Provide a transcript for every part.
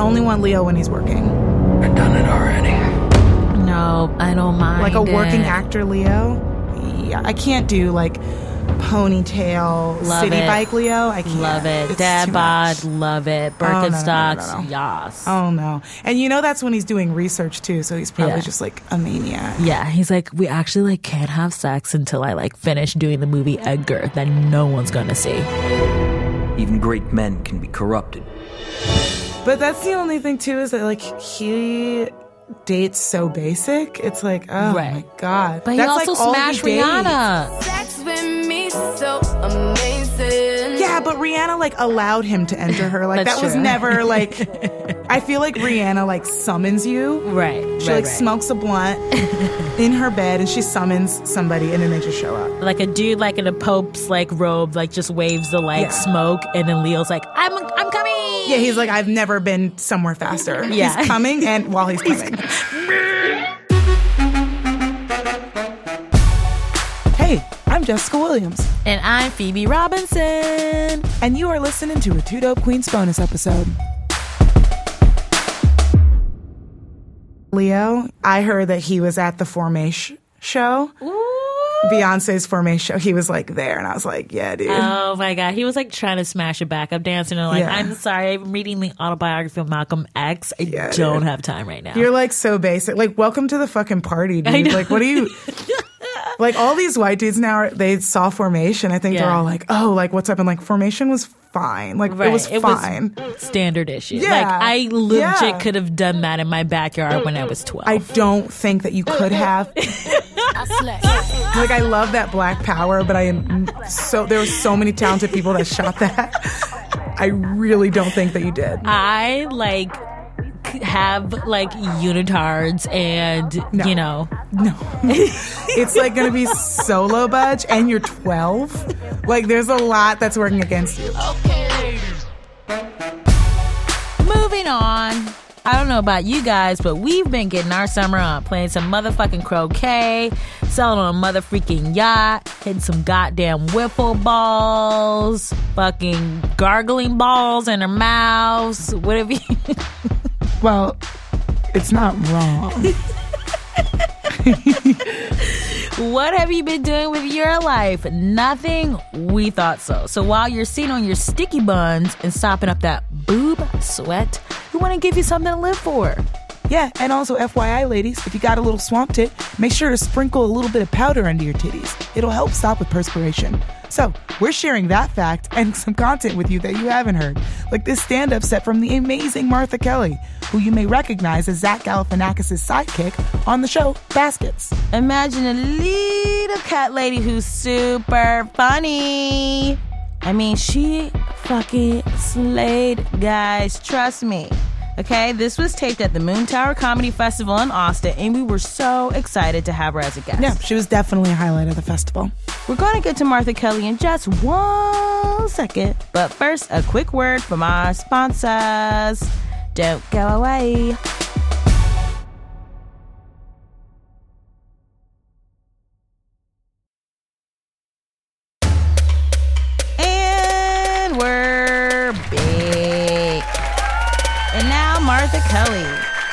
only want Leo when he's working. I've done it already. No, I don't mind. Like a working actor Leo? Yeah, I can't do like ponytail, love city it. bike Leo. I can't. Love it. It's Dad too bod, much. love it. No. Birkenstocks, yas. Oh no. And you know that's when he's doing research too, so he's probably just like a maniac. Yeah, he's like, we actually like can't have sex until I like finish doing the movie Edgar that no one's gonna see. Even great men can be corrupted. But that's the only thing too, is that like he dates so basic. It's like, oh my god. But that's he also like all smashed he dates. Rihanna. Sex with me so amazing. Yeah, but Rihanna like allowed him to enter her. Like That's that was true. never like. I feel like Rihanna like summons you. Right. She like smokes a blunt in her bed and she summons somebody and then they just show up. Like a dude like in a Pope's like robe like just waves the like smoke and then Leo's like, I'm coming. Yeah, he's like, I've never been somewhere faster. Yeah. He's coming and while he's coming. Hey, I'm Jessica Williams. And I'm Phoebe Robinson. And you are listening to a Two Dope Queens bonus episode. Leo, I heard that he was at the Formation show. Ooh. Beyonce's Formation show. He was like there, and I was like, yeah, dude. Oh my god, he was like trying to smash a backup dancer and like, I'm sorry, I'm reading the autobiography of Malcolm X. I don't have time right now. You're like so basic. Like, welcome to the fucking party, dude. Like, what are you... Like, all these white dudes now, they saw Formation. I think they're all like, oh, like, what's up? And like, Formation was fine. Like, it was fine. Standard issue. Yeah. Like, I legit could have done that in my backyard when I was 12. I don't think that you could have. Like, I love that Black Power, but there were so many talented people that shot that. I really don't think that you did. I like have like unitards and you know it's like gonna be solo budge and you're 12. Like there's a lot that's working against you. Moving on. I don't know about you guys, but we've been getting our summer on, playing some motherfucking croquet, sailing on a motherfreaking yacht, hitting some goddamn wiffle balls, fucking gargling balls in our mouths. What have you... Well, it's not wrong. What have you been doing with your life? Nothing? We thought so. So while you're sitting on your sticky buns and sopping up that boob sweat, we want to give you something to live for. Yeah, and also FYI, ladies, if you got a little swamp tit, make sure to sprinkle a little bit of powder under your titties. It'll help stop with perspiration. So, we're sharing that fact and some content with you that you haven't heard, like this stand-up set from the amazing Martha Kelly, who you may recognize as Zach Galifianakis' sidekick on the show Baskets. Imagine a little cat lady who's super funny. I mean, she fucking slayed, guys. Trust me. Okay, this was taped at the Moon Tower Comedy Festival in Austin, and we were so excited to have her as a guest. Yeah, she was definitely a highlight of the festival. We're going to get to Martha Kelly in just 1 second, but first, a quick word from our sponsors. Don't go away. And we're big. And now Martha Kelly.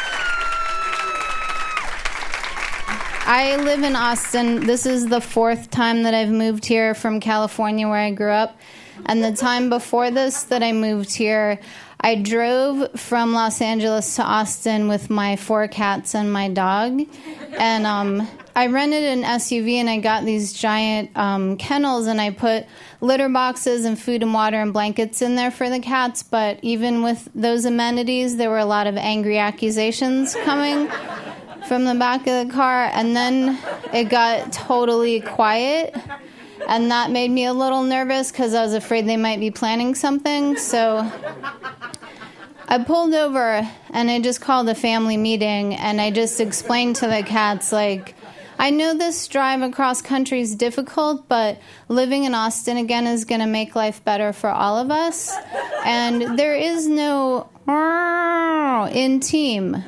I live in Austin. This is the 4th time that I've moved here from California, where I grew up. And the time before this that I moved here, I drove from Los Angeles to Austin with my 4 cats and my dog. And I rented an SUV and I got these giant kennels, and I put litter boxes and food and water and blankets in there for the cats. But even with those amenities, there were a lot of angry accusations coming from the back of the car. And then it got totally quiet. And that made me a little nervous because I was afraid they might be planning something. So I pulled over and I just called a family meeting, and I just explained to the cats, like, I know this drive across country is difficult, but living in Austin again is going to make life better for all of us. And there is no in team.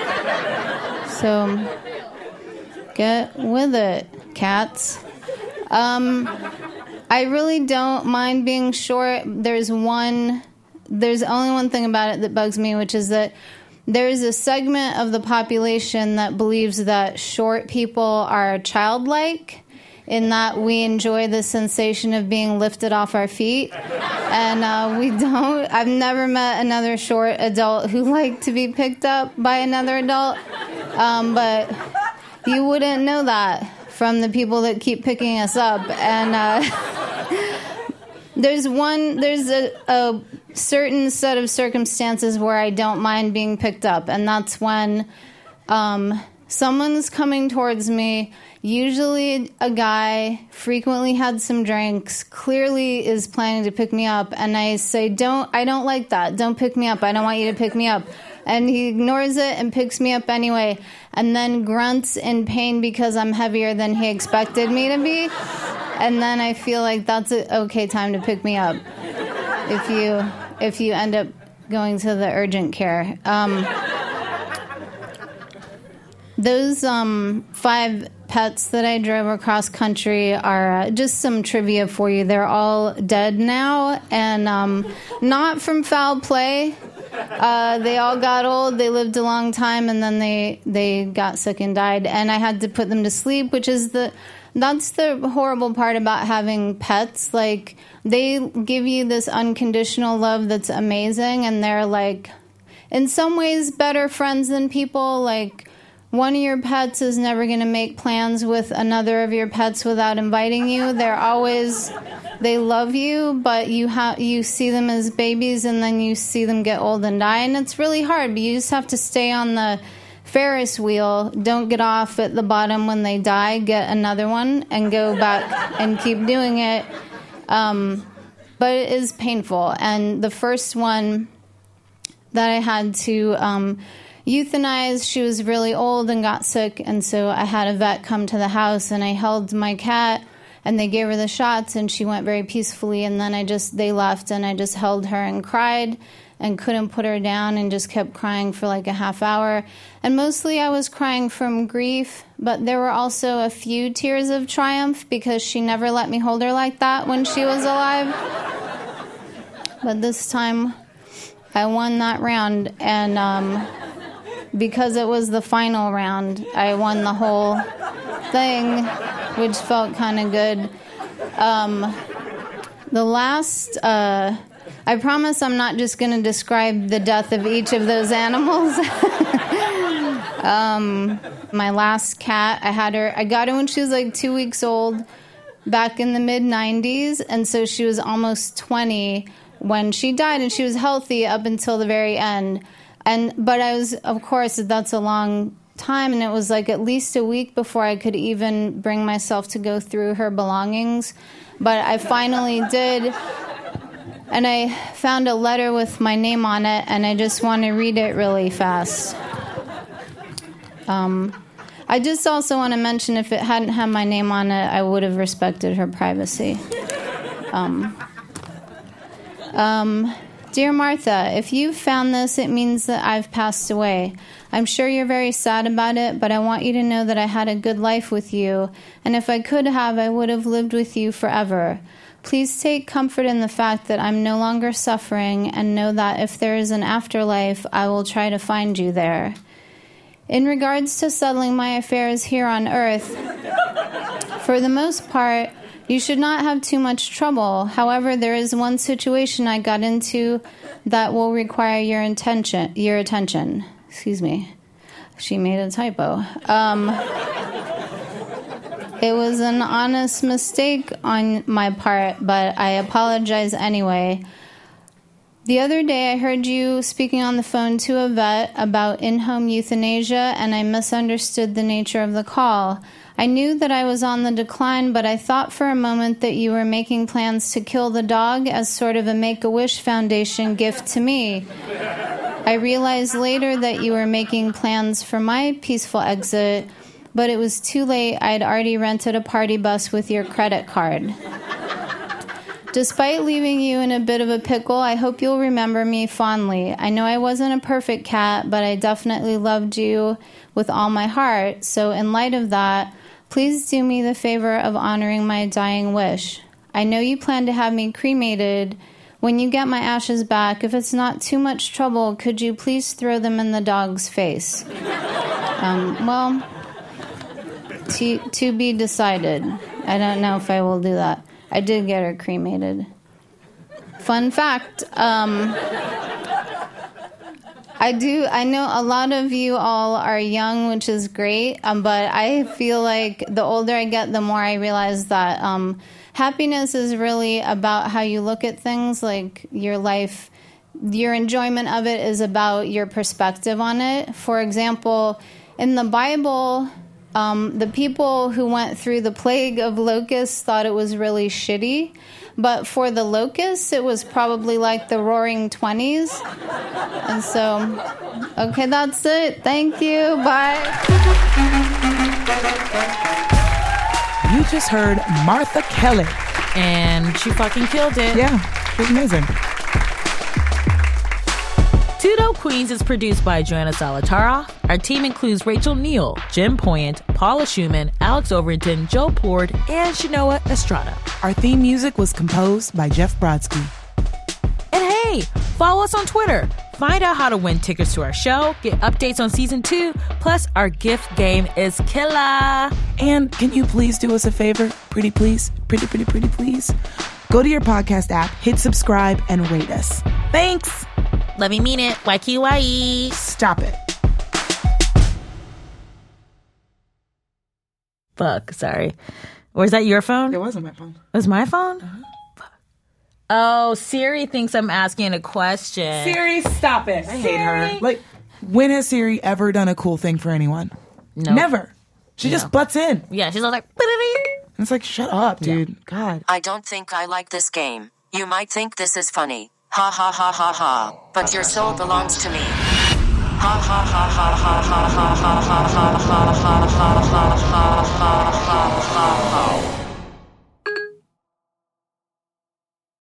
So get with it, cats. I really don't mind being short. There's one there's only one thing about it that bugs me, which is that there is a segment of the population that believes that short people are childlike, in that we enjoy the sensation of being lifted off our feet. And we don't. I've never met another short adult who liked to be picked up by another adult. But you wouldn't know that from the people that keep picking us up. And there's a certain set of circumstances where I don't mind being picked up. And that's when someone's coming towards me, usually a guy, frequently had some drinks, clearly is planning to pick me up, and I say, I don't like that. Don't pick me up. I don't want you to pick me up. And he ignores it and picks me up anyway, and then grunts in pain because I'm heavier than he expected me to be. And then I feel like that's an okay time to pick me up if you end up going to the urgent care. Those 5 pets that I drove across country are just some trivia for you. They're all dead now, and not from foul play. They all got old. They lived a long time, and then they got sick and died. And I had to put them to sleep, which is that's the horrible part about having pets. Like, they give you this unconditional love that's amazing, and they're like, in some ways, better friends than people. Like, one of your pets is never going to make plans with another of your pets without inviting you. They love you, but you see them as babies, and then you see them get old and die, and it's really hard. But you just have to stay on the Ferris wheel. Don't get off at the bottom when they die. Get another one and go back and keep doing it. But it is painful. And the first one that I had to euthanize, she was really old and got sick, and so I had a vet come to the house, and I held my cat, and they gave her the shots, and she went very peacefully, and then they left, and I just held her and cried and couldn't put her down and just kept crying for like a half hour. And mostly I was crying from grief, but there were also a few tears of triumph because she never let me hold her like that when she was alive. But this time I won that round, and because it was the final round, I won the whole thing, which felt kind of good. The last, I promise I'm not just going to describe the death of each of those animals. My last cat, I got her when she was like 2 weeks old, back in the mid-90s, and so she was almost 20 when she died, and she was healthy up until the very end. But I was, of course, that's a long time, and it was like at least a week before I could even bring myself to go through her belongings. But I finally did, and I found a letter with my name on it, and I just want to read it really fast. I just also want to mention, if it hadn't had my name on it, I would have respected her privacy. Dear Martha, if you've found this, it means that I've passed away. I'm sure you're very sad about it, but I want you to know that I had a good life with you, and if I could have, I would have lived with you forever. Please take comfort in the fact that I'm no longer suffering, and know that if there is an afterlife, I will try to find you there. In regards to settling my affairs here on earth, for the most part, you should not have too much trouble. However, there is one situation I got into that will require your attention. Excuse me. She made a typo. It was an honest mistake on my part, but I apologize anyway. The other day I heard you speaking on the phone to a vet about in-home euthanasia, and I misunderstood the nature of the call. I knew that I was on the decline, but I thought for a moment that you were making plans to kill the dog as sort of a Make-A-Wish Foundation gift to me. I realized later that you were making plans for my peaceful exit, but it was too late. I'd already rented a party bus with your credit card. Despite leaving you in a bit of a pickle, I hope you'll remember me fondly. I know I wasn't a perfect cat, but I definitely loved you with all my heart. So in light of that, please do me the favor of honoring my dying wish. I know you plan to have me cremated When you get my ashes back, if it's not too much trouble, could you please throw them in the dog's face? Well, to be decided. I don't know if I will do that. I did get her cremated. Fun fact, I know a lot of you all are young, which is great, but I feel like the older I get, the more I realize that happiness is really about how you look at things, like your life. Your enjoyment of it is about your perspective on it. For example, in the Bible, the people who went through the plague of locusts thought it was really shitty. But for the locusts, it was probably like the Roaring 20s. And so, okay, that's it. Thank you. Bye. You just heard Martha Kelly. And she fucking killed it. Yeah, it was amazing. Two Dope Queens is produced by Joanna Salatara. Our team includes Rachel Neal, Jim Poyant, Paula Schumann, Alex Overington, Joe Pord, and Shanoa Estrada. Our theme music was composed by Jeff Brodsky. And hey, follow us on Twitter. Find out how to win tickets to our show, get updates on season 2, plus our gift game is killer. And can you please do us a favor? Pretty please? Pretty please? Go to your podcast app, hit subscribe, and rate us. Thanks! Let me mean it. YQYE. Stop it. Fuck, sorry. Or is that your phone? It wasn't my phone. It was my phone? Fuck. Oh, Siri thinks I'm asking a question. Siri, stop it. I hate her. Like, when has Siri ever done a cool thing for anyone? No. Never. She just butts in. Yeah, she's all like... And it's like, shut up, dude. Yeah. God. I don't think I like this game. You might think this is funny. Ha ha ha ha ha. But your soul belongs to me. Ha ha ha ha ha ha ha ha ha ha ha ha ha ha ha.